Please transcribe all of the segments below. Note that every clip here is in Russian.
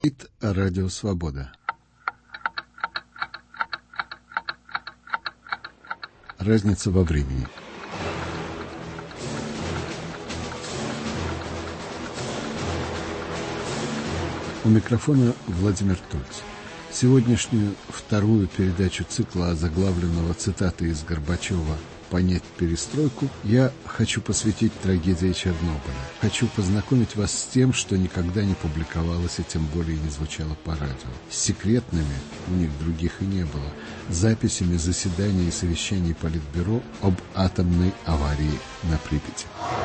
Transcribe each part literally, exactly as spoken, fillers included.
Говорит Радио Свобода. Разница во времени. У микрофона Владимир Тульц. Сегодняшнюю вторую передачу цикла, озаглавленного цитатой из Горбачева «Понять перестройку», я хочу посвятить трагедии Чернобыля. Хочу познакомить вас с тем, что никогда не публиковалось и тем более не звучало по радио. С секретными, у них других и не было, записями заседаний и совещаний Политбюро об атомной аварии на Припяти.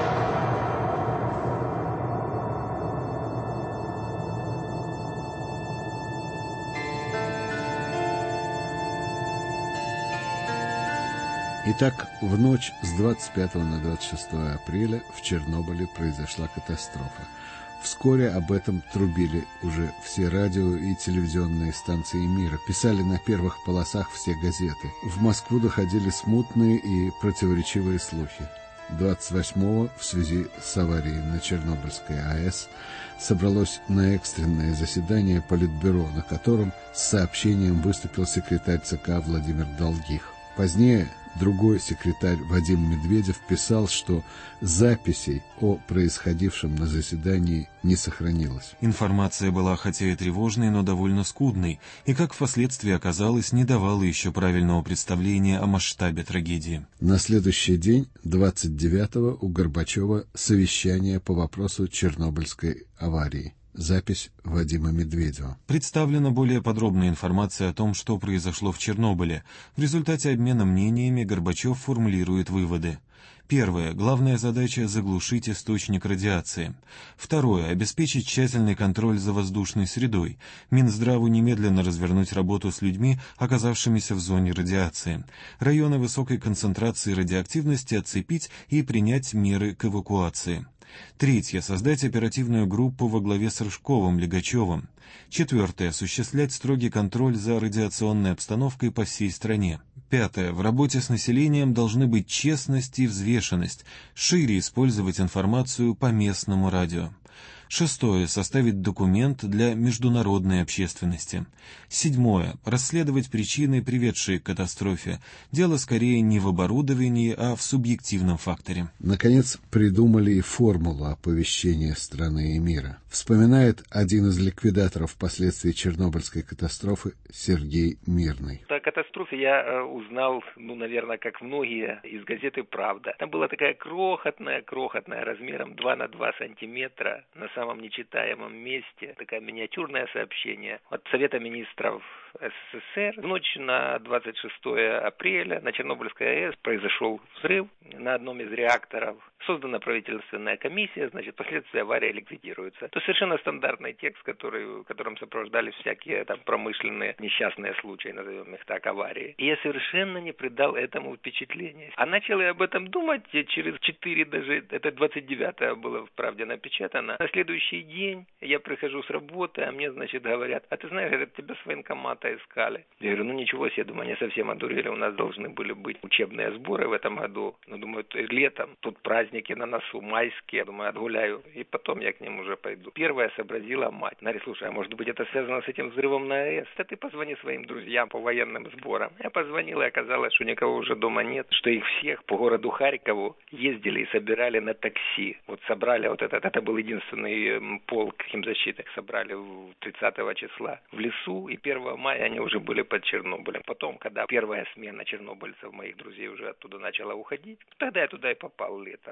Итак, в ночь с двадцать пятого на двадцать шестое апреля в Чернобыле произошла катастрофа. Вскоре об этом трубили уже все радио и телевизионные станции мира, писали на первых полосах все газеты. В Москву доходили смутные и противоречивые слухи. двадцать восьмого в связи с аварией на Чернобыльской АЭС собралось на экстренное заседание Политбюро, на котором с сообщением выступил секретарь ЦК Владимир Долгих. Позднее другой секретарь Вадим Медведев писал, что записей о происходившем на заседании не сохранилось. Информация была хотя и тревожной, но довольно скудной, и, как впоследствии оказалось, не давала еще правильного представления о масштабе трагедии. На следующий день, двадцать девятого, у Горбачева совещание по вопросу Чернобыльской аварии. Запись Вадима Медведева. Представлена более подробная информация о том, что произошло в Чернобыле. В результате обмена мнениями Горбачев формулирует выводы. Первое. Главная задача – заглушить источник радиации. Второе. Обеспечить тщательный контроль за воздушной средой. Минздраву немедленно развернуть работу с людьми, оказавшимися в зоне радиации. Районы высокой концентрации радиоактивности оцепить и принять меры к эвакуации. Третье. Создать оперативную группу во главе с Рыжковым, Легачевым. Четвертое. Осуществлять строгий контроль за радиационной обстановкой по всей стране. Пятое. В работе с населением должны быть честность и взвешенность. Шире использовать информацию по местному радио. Шестое. Составить документ для международной общественности. Седьмое. Расследовать причины, приведшие к катастрофе. Дело скорее не в оборудовании, а в субъективном факторе. Наконец, придумали и формулу оповещения страны и мира. Вспоминает один из ликвидаторов последствий Чернобыльской катастрофы Сергей Мирный. О катастрофе я узнал, ну, наверное, как многие, из газеты «Правда». Там была такая крохотная, крохотная, размером два на два сантиметра, на самом нечитаемом месте, такое миниатюрное сообщение от Совета министров СССР. В ночь на двадцать шестое апреля на Чернобыльской АЭС произошел взрыв на одном из реакторов. Создана правительственная комиссия, значит, последствия аварии ликвидируются. Это совершенно стандартный текст, который, которым сопровождались всякие там промышленные несчастные случаи, назовем их так, аварии. И я совершенно не придал этому впечатления. А начал я об этом думать через четыре даже, это двадцать девятое было в «Правде» напечатано. На следующий день я прихожу с работы, а мне, значит, говорят, а ты знаешь, говорят, тебя с военкомата искали. Я говорю, ну ничего себе, думаю, они совсем одурели, у нас должны были быть учебные сборы в этом году. Ну, думаю, летом, тут праздники на носу, майские, я думаю, отгуляю, и потом я к ним уже пойду. Первая сообразила мать. Наря, слушай, а может быть это связано с этим взрывом на АЭС? Да ты позвони своим друзьям по военным сборам. Я позвонил, и оказалось, что никого уже дома нет, что их всех по городу Харькову ездили и собирали на такси. Вот собрали вот этот, это был единственный полк химзащиты, собрали тридцатого числа в лесу, и первого мая они уже были под Чернобылем. Потом, когда первая смена чернобыльцев, моих друзей, уже оттуда начала уходить, тогда я туда и попал летом.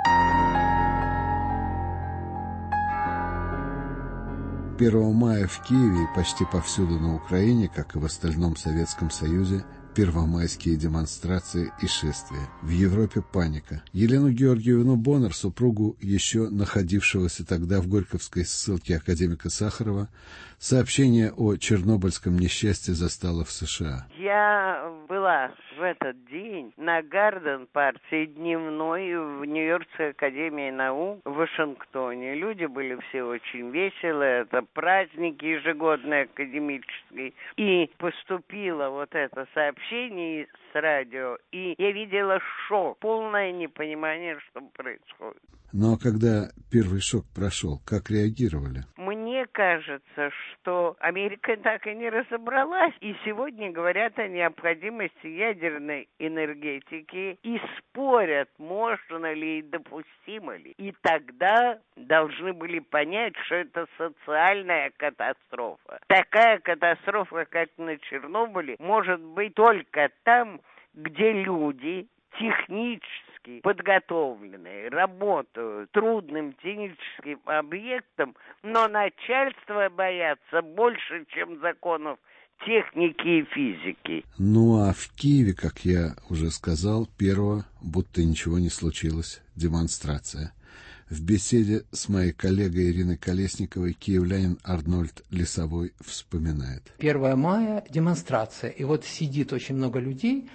первого мая в Киеве и почти повсюду на Украине, как и в остальном Советском Союзе, первомайские демонстрации и шествия. В Европе паника. Елену Георгиевну Боннер, супругу еще находившегося тогда в Горьковской ссылке академика Сахарова, сообщение о чернобыльском несчастье застало в США. Я была в этот день на Гарден-парте дневной в Нью-Йоркской академии наук в Вашингтоне. Люди были все очень веселые, это праздник ежегодный академический. И поступило вот это сообщение с радио, и я видела шок, полное непонимание, что происходит. Ну а когда первый шок прошел, как реагировали? Мне мне кажется, что Америка так и не разобралась. И сегодня говорят о необходимости ядерной энергетики и спорят, можно ли и допустимо ли. И тогда должны были понять, что это социальная катастрофа. Такая катастрофа, как на Чернобыле, может быть только там, где люди технически подготовленные, работают трудным техническим объектом, но начальство боятся больше, чем законов техники и физики. Ну а в Киеве, как я уже сказал, первого, будто ничего не случилось, демонстрация. В беседе с моей коллегой Ириной Колесниковой киевлянин Арнольд Лесовой вспоминает. первое мая демонстрация, и вот сидит очень много людей,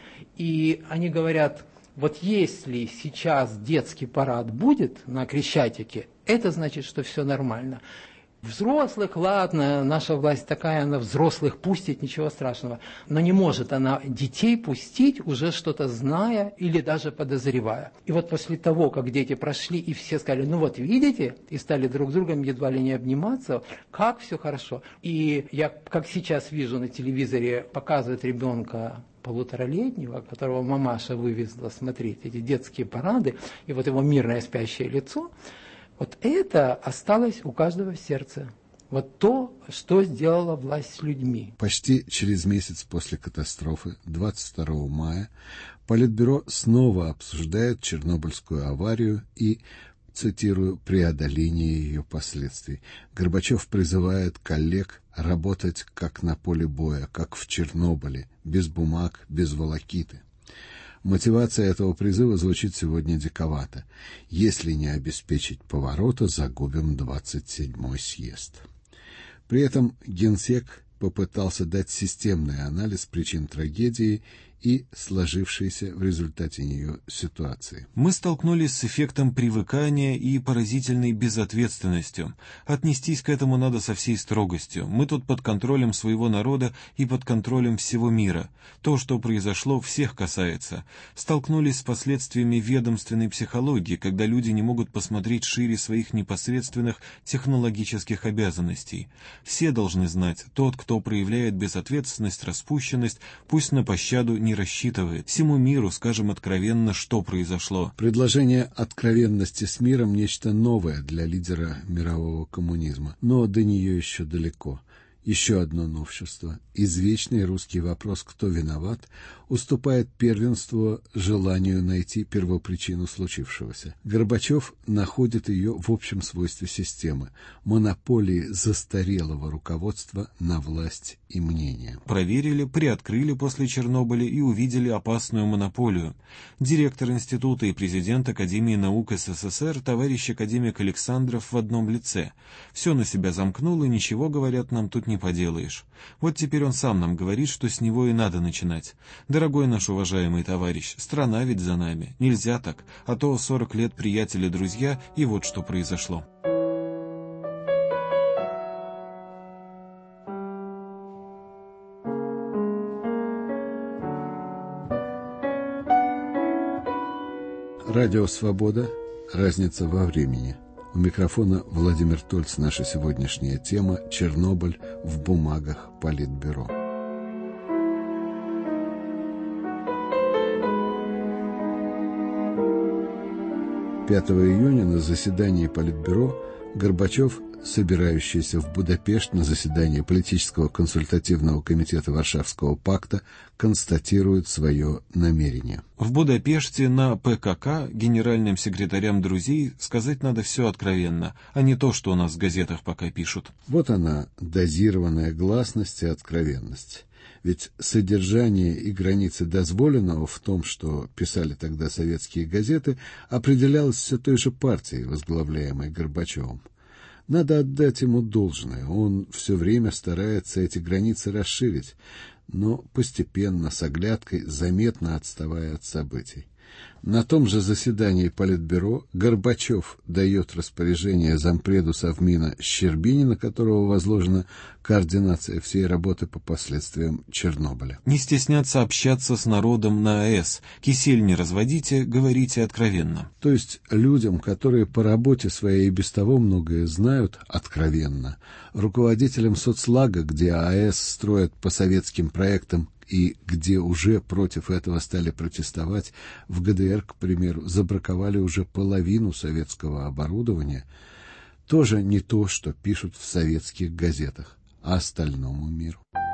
и они говорят, вот если сейчас детский парад будет на Крещатике, это значит, что все нормально. Взрослых, ладно, наша власть такая, она взрослых пустит, ничего страшного. Но не может она детей пустить, уже что-то зная или даже подозревая. И вот после того, как дети прошли, и все сказали, ну вот видите, и стали друг с другом едва ли не обниматься, как все хорошо. И я, как сейчас вижу на телевизоре, показывают ребенка полуторалетнего, которого мамаша вывезла смотреть эти детские парады, и вот его мирное спящее лицо, вот это осталось у каждого в сердце. Вот то, что сделала власть с людьми. Почти через месяц после катастрофы, двадцать второго мая, Политбюро снова обсуждает Чернобыльскую аварию и, цитирую, преодоление ее последствий. Горбачев призывает коллег работать как на поле боя, как в Чернобыле, без бумаг, без волокиты. Мотивация этого призыва звучит сегодня диковато. Если не обеспечить поворота, загубим двадцать седьмой съезд. При этом Генсек попытался дать системный анализ причин трагедии и сложившейся в результате нее ситуации. Мы столкнулись с эффектом привыкания и поразительной безответственностью. Отнестись к этому надо со всей строгостью. Мы тут под контролем своего народа и под контролем всего мира. То, что произошло, всех касается. Столкнулись с последствиями ведомственной психологии, когда люди не могут посмотреть шире своих непосредственных технологических обязанностей. Все должны знать, тот, кто проявляет безответственность, распущенность, пусть на пощаду не рассчитывает. Всему миру скажем откровенно, что произошло. Предложение откровенности с миром – нечто новое для лидера мирового коммунизма, но до нее еще далеко. Еще одно новшество. Извечный русский вопрос «кто виноват?» уступает первенство желанию найти первопричину случившегося. Горбачев находит ее в общем свойстве системы – монополии застарелого руководства на власть и мнение. Проверили, приоткрыли после Чернобыля и увидели опасную монополию. Директор института и президент Академии наук СССР товарищ академик Александров в одном лице. Все на себя замкнул, и ничего, говорят, нам тут не поделаешь. Вот теперь он сам нам говорит, что с него и надо начинать. Дорогой наш уважаемый товарищ, страна ведь за нами. Нельзя так, а то сорок лет приятели-друзья, и вот что произошло. Радио «Свобода». Разница во времени. У микрофона Владимир Тольц. Наша сегодняшняя тема – Чернобыль в бумагах Политбюро. пятого июня на заседании Политбюро Горбачев, собирающийся в Будапешт на заседание политического консультативного комитета Варшавского пакта, констатирует свое намерение. В Будапеште на ПКК генеральным секретарям друзей сказать надо все откровенно, а не то, что у нас в газетах пока пишут. Вот она, дозированная гласность и откровенность. Ведь содержание и границы дозволенного в том, что писали тогда советские газеты, определялось все той же партией, возглавляемой Горбачевым. Надо отдать ему должное, он все время старается эти границы расширить, но постепенно, с оглядкой, заметно отставая от событий. На том же заседании Политбюро Горбачев дает распоряжение зампреду Совмина Щербине, на которого возложена координация всей работы по последствиям Чернобыля. Не стесняться общаться с народом на АЭС. Кисель не разводите, говорите откровенно. То есть людям, которые по работе своей и без того многое знают, откровенно. Руководителям соцлага, где АЭС строят по советским проектам, и где уже против этого стали протестовать, в ГДР, к примеру, забраковали уже половину советского оборудования, тоже не то, что пишут в советских газетах, а остальному миру.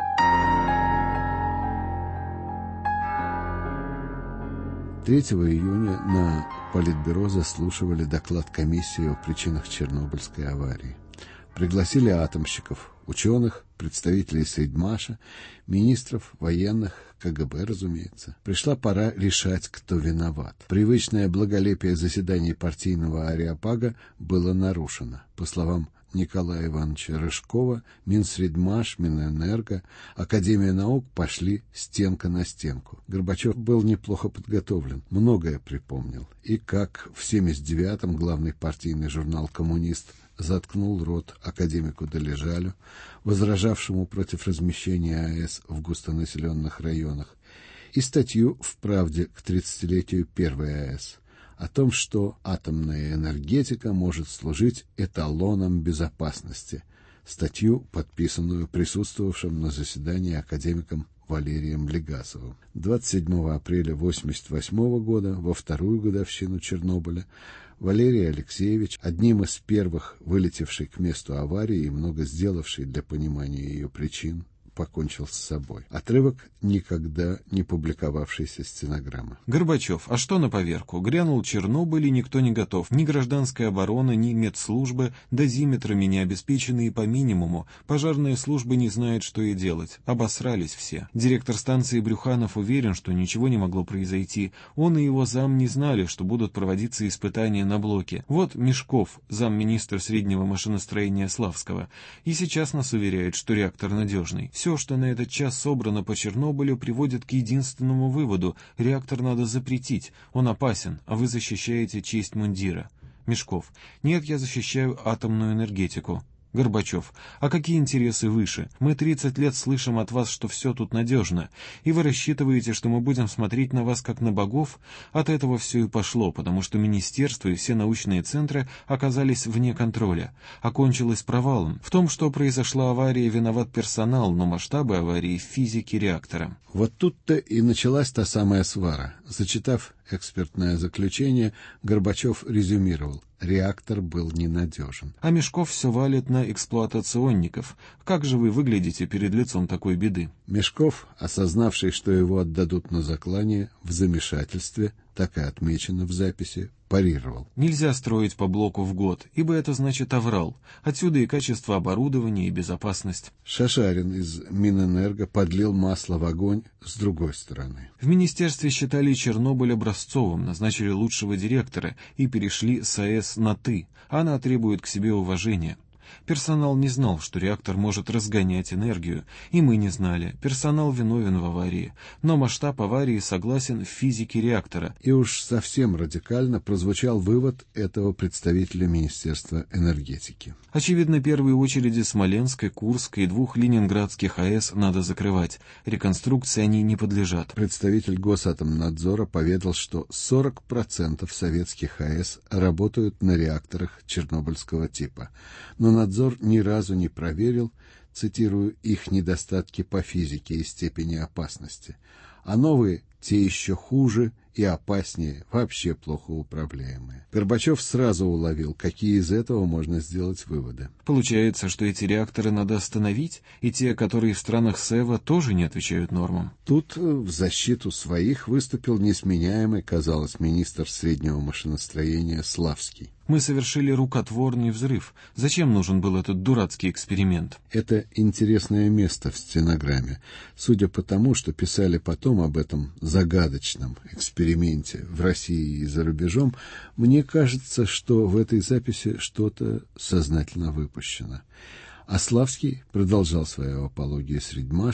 третьего июня на Политбюро заслушивали доклад комиссии о причинах Чернобыльской аварии. Пригласили атомщиков, ученых, представителей Средмаша, министров, военных, КГБ, разумеется. Пришла пора решать, кто виноват. Привычное благолепие заседаний партийного ареопага было нарушено. По словам Николая Ивановича Рыжкова, Минсредмаш, Минэнерго, Академия наук пошли стенка на стенку. Горбачев был неплохо подготовлен, многое припомнил. И как в семьдесят девятом главный партийный журнал «Коммунист» заткнул рот академику Долежалю, возражавшему против размещения АЭС в густонаселенных районах, и статью в «Правде» к тридцатилетию первой АЭС о том, что атомная энергетика может служить эталоном безопасности, статью, подписанную присутствовавшим на заседании академиком Валерием Легасовым. двадцать седьмого апреля восемьдесят восьмого года, во вторую годовщину Чернобыля, Валерий Алексеевич, одним из первых вылетевший к месту аварии и много сделавший для понимания ее причин, покончил с собой. Отрывок никогда не публиковавшейся стенограммы. Горбачев, а что на поверку? Грянул Чернобыль, и никто не готов. Ни гражданская оборона, ни медслужбы, дозиметрами не обеспечены и по минимуму. Пожарная служба не знает, что и делать. Обосрались все. Директор станции Брюханов уверен, что ничего не могло произойти. Он и его зам не знали, что будут проводиться испытания на блоке. Вот Мешков, замминистра среднего машиностроения Славского. И сейчас нас уверяет, что реактор надежный. Все, что на этот час собрано по Чернобылю, приводит к единственному выводу – реактор надо запретить, он опасен, а вы защищаете честь мундира. Мешков. Нет, я защищаю атомную энергетику. Горбачев. А какие интересы выше? Мы тридцать лет слышим от вас, что все тут надежно, и вы рассчитываете, что мы будем смотреть на вас как на богов? От этого все и пошло, потому что министерство и все научные центры оказались вне контроля. Окончилось провалом. В том, что произошла авария, виноват персонал, но масштабы аварии в физике реактора. Вот тут-то и началась та самая свара. Зачитав экспертное заключение, Горбачев резюмировал: реактор был ненадежен. А Мешков все валит на эксплуатационников. Как же вы выглядите перед лицом такой беды? Мешков, осознавший, что его отдадут на заклание, в замешательстве, так и отмечено в записи, парировал. Нельзя строить по блоку в год, ибо это значит аврал. Отсюда и качество оборудования, и безопасность. Шашарин из Минэнерго подлил масло в огонь с другой стороны. В министерстве считали Чернобыль образцовым, назначили лучшего директора и перешли с АЭС на «ты». Она требует к себе уважения. Персонал не знал, что реактор может разгонять энергию, и мы не знали. Персонал виновен в аварии, но масштаб аварии согласен в физике реактора. И уж совсем радикально прозвучал вывод этого представителя Министерства энергетики. Очевидно, первые очереди Смоленской, Курской и двух ленинградских АЭС надо закрывать. Реконструкции они не подлежат. Представитель Госатомнадзора поведал, что сорок процентов советских АЭС работают на реакторах чернобыльского типа. Но надзор ни разу не проверил, цитирую, их недостатки по физике и степени опасности. А новые, те еще хуже и опаснее, вообще плохо управляемые. Горбачев сразу уловил, какие из этого можно сделать выводы. Получается, что эти реакторы надо остановить, и те, которые в странах СЭВА, тоже не отвечают нормам. Тут в защиту своих выступил несменяемый, казалось, министр среднего машиностроения Славский. Мы совершили рукотворный взрыв. Зачем нужен был этот дурацкий эксперимент? Это интересное место в стенограмме. Судя по тому, что писали потом об этом загадочном эксперименте в России и за рубежом, мне кажется, что в этой записи что-то сознательно выпущено. А Славский продолжал свою апологию Средмаша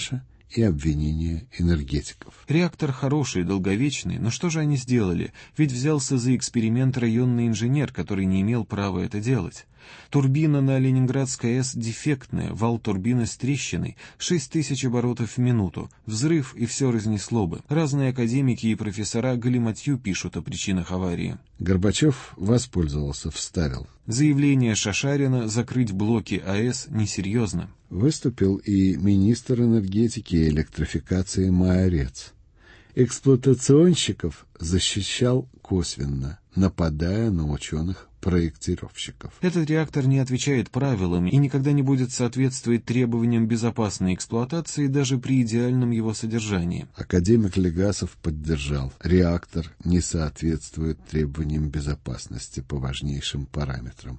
и обвинения энергетиков. Реактор хороший, долговечный, но что же они сделали? Ведь взялся за эксперимент районный инженер, который не имел права это делать. Турбина на Ленинградской АЭС дефектная, вал турбины с трещиной, шесть тысяч оборотов в минуту, взрыв и все разнесло бы. Разные академики и профессора галиматью пишут о причинах аварии. Горбачев воспользовался, вставил. Заявление Шашарина закрыть блоки АЭС несерьезно. Выступил и министр энергетики и электрификации Майорец. Эксплуатационщиков защищал косвенно, нападая на ученых-проектировщиков. Этот реактор не отвечает правилам и никогда не будет соответствовать требованиям безопасной эксплуатации даже при идеальном его содержании. Академик Легасов поддержал. Реактор не соответствует требованиям безопасности по важнейшим параметрам.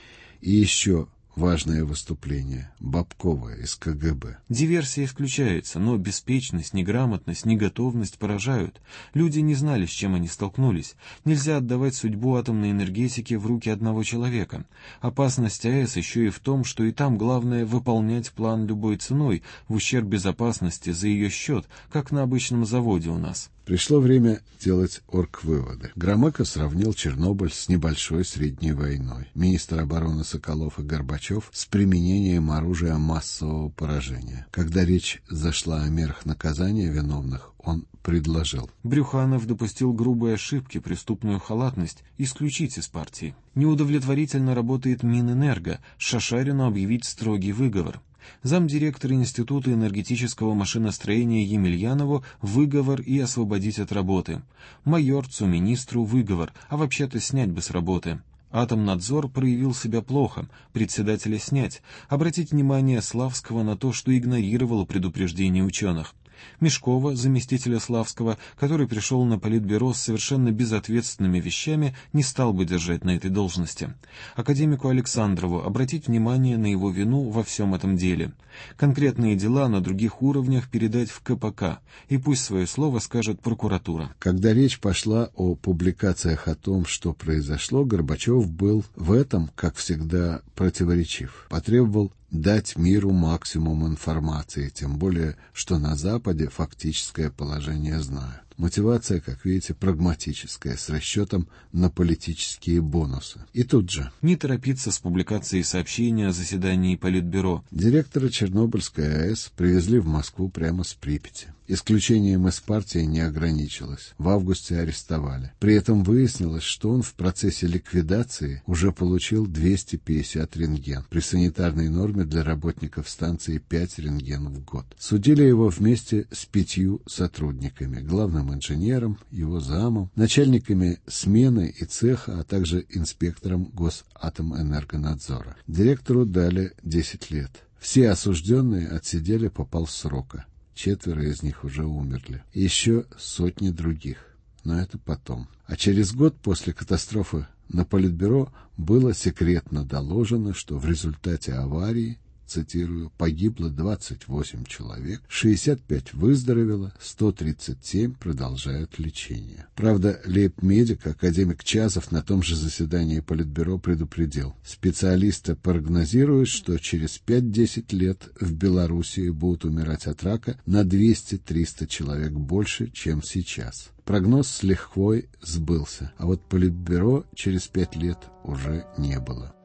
И еще важное выступление Бабкова из ка гэ бэ. Диверсия исключается, но беспечность, неграмотность, неготовность поражают. Люди не знали, с чем они столкнулись. Нельзя отдавать судьбу атомной энергетики в руки одного человека. Опасность АЭС еще и в том, что и там главное выполнять план любой ценой, в ущерб безопасности за ее счет, как на обычном заводе у нас. Пришло время делать оргвыводы. Громыко сравнил Чернобыль с небольшой средней войной. Министр обороны Соколов и Горбачев с применением оружия массового поражения. Когда речь зашла о мерах наказания виновных, он предложил. Брюханов допустил грубые ошибки, преступную халатность, исключить из партии. Неудовлетворительно работает Минэнерго, Шашарину объявить строгий выговор. Замдиректора Института энергетического машиностроения Емельянову выговор и освободить от работы. Майорцу, министру выговор, а вообще-то снять бы с работы. Атомнадзор проявил себя плохо, председателя снять. Обратить внимание Славского на то, что игнорировал предупреждения ученых. Мешкова, заместителя Славского, который пришел на политбюро с совершенно безответственными вещами, не стал бы держать на этой должности. Академику Александрову обратить внимание на его вину во всем этом деле. Конкретные дела на других уровнях передать в ка пэ ка, и пусть свое слово скажет прокуратура. Когда речь пошла о публикациях о том, что произошло, Горбачев был в этом, как всегда, противоречив. Потребовал дать миру максимум информации, тем более, что на Западе фактическое положение знают. Мотивация, как видите, прагматическая, с расчетом на политические бонусы. И тут же. Не торопиться с публикацией сообщения о заседании Политбюро. Директора Чернобыльской АЭС привезли в Москву прямо с Припяти. Исключением из партии не ограничилось. В августе арестовали. При этом выяснилось, что он в процессе ликвидации уже получил двести пятьдесят рентген. При санитарной норме для работников станции пять рентгенов в год. Судили его вместе с пятью сотрудниками. Главным инженером, его замом, начальниками смены и цеха, а также инспектором Госатомэнергонадзора. Директору дали десять лет. Все осужденные отсидели по полсрока. Четверо из них уже умерли. И еще сотни других. Но это потом. А через год после катастрофы на Политбюро было секретно доложено, что в результате аварии, цитирую, погибло двадцать восемь человек, шестьдесят пять выздоровело, сто тридцать семь продолжают лечение. Правда, лейб-медик, академик Чазов, на том же заседании Политбюро предупредил. Специалисты прогнозируют, что через пять-десять лет в Белоруссии будут умирать от рака на двести-триста человек больше, чем сейчас. Прогноз с лихвой сбылся, а вот Политбюро через пять лет уже не было.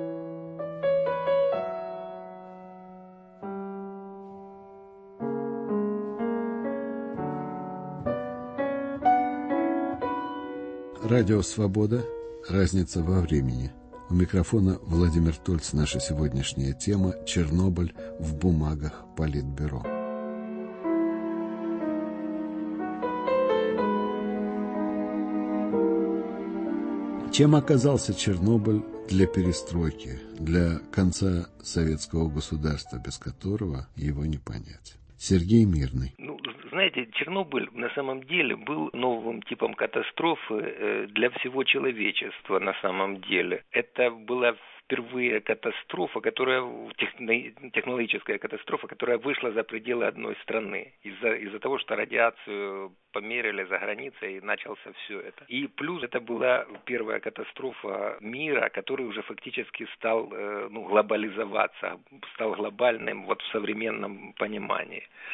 Радио «Свобода». Разница во времени. У микрофона Владимир Тольц. Наша сегодняшняя тема – Чернобыль в бумагах Политбюро. Чем оказался Чернобыль для перестройки, для конца советского государства, без которого его не понять? Сергей Мирный. Ну, знаете, Чернобыль на самом деле был новым типом катастрофы для всего человечества на самом деле. Это была впервые катастрофа, которая технологическая катастрофа, которая вышла за пределы одной страны из-за из-за того, что радиацию померили за границей и начался все это. И плюс это была первая катастрофа мира, который уже фактически стал ну, глобализоваться, стал глобальным вот в современном понимании.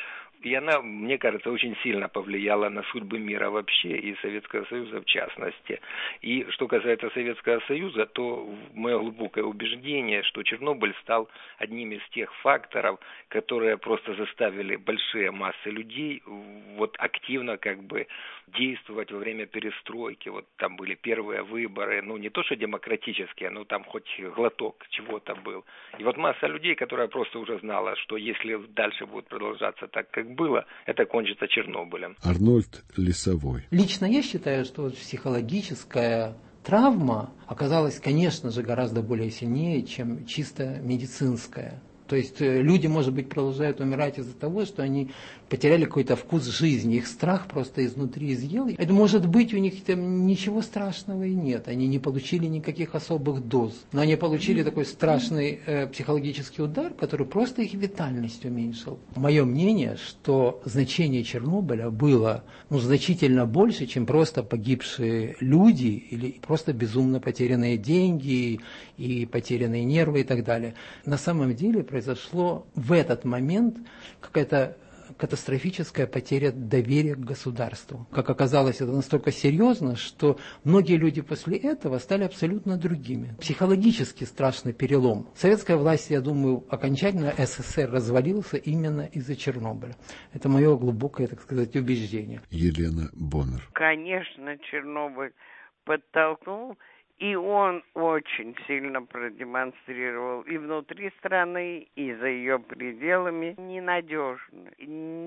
И она, мне кажется, очень сильно повлияла на судьбы мира вообще и Советского Союза в частности. И что касается Советского Союза, то мое глубокое убеждение, что Чернобыль стал одним из тех факторов, которые просто заставили большие массы людей вот активно как бы действовать во время перестройки. Вот там были первые выборы, ну не то что демократические, но там хоть глоток чего-то был. И вот масса людей, которая просто уже знала, что если дальше будет продолжаться так, как было, это кончится Чернобылем. Арнольд Лесовой. Лично я считаю, что вот психологическая травма оказалась, конечно же, гораздо более сильнее, чем чисто медицинская. То есть люди, может быть, продолжают умирать из-за того, что они потеряли какой-то вкус жизни, их страх просто изнутри изъел. Это может быть, у них там ничего страшного и нет, они не получили никаких особых доз, но они получили такой страшный э, психологический удар, который просто их витальность уменьшил. Мое мнение, что значение Чернобыля было ну, значительно больше, чем просто погибшие люди или просто безумно потерянные деньги и потерянные нервы и так далее. На самом деле произошло в этот момент какая-то катастрофическая потеря доверия к государству. Как оказалось, это настолько серьезно, что многие люди после этого стали абсолютно другими. Психологически страшный перелом. Советская власть, я думаю, окончательно СССР развалился именно из-за Чернобыля. Это мое глубокое, так сказать, убеждение. Елена Боннер. Конечно, Чернобыль подтолкнул. И он очень сильно продемонстрировал и внутри страны, и за ее пределами ненадежность,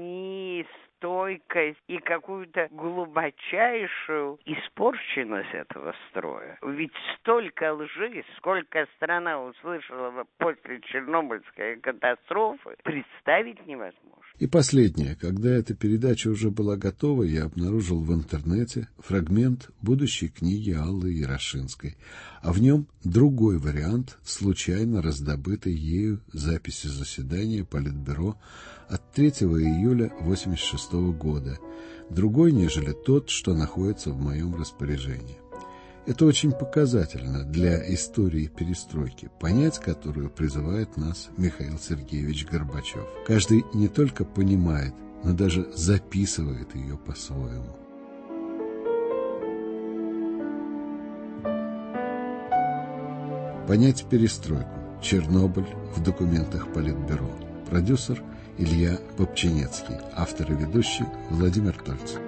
нестойкость и какую-то глубочайшую испорченность этого строя. Ведь столько лжи, сколько страна услышала после Чернобыльской катастрофы, представить невозможно. И последнее. Когда эта передача уже была готова, я обнаружил в интернете фрагмент будущей книги Аллы Ярошинской, а в нем другой вариант случайно раздобытой ею записи заседания Политбюро от третьего июля восемьдесят шестого года, другой, нежели тот, что находится в моем распоряжении. Это очень показательно для истории перестройки, понять которую призывает нас Михаил Сергеевич Горбачев. Каждый не только понимает, но даже записывает ее по-своему. Понять перестройку. Чернобыль в документах Политбюро. Продюсер Илья Бобчинецкий. Автор и ведущий Владимир Тольц.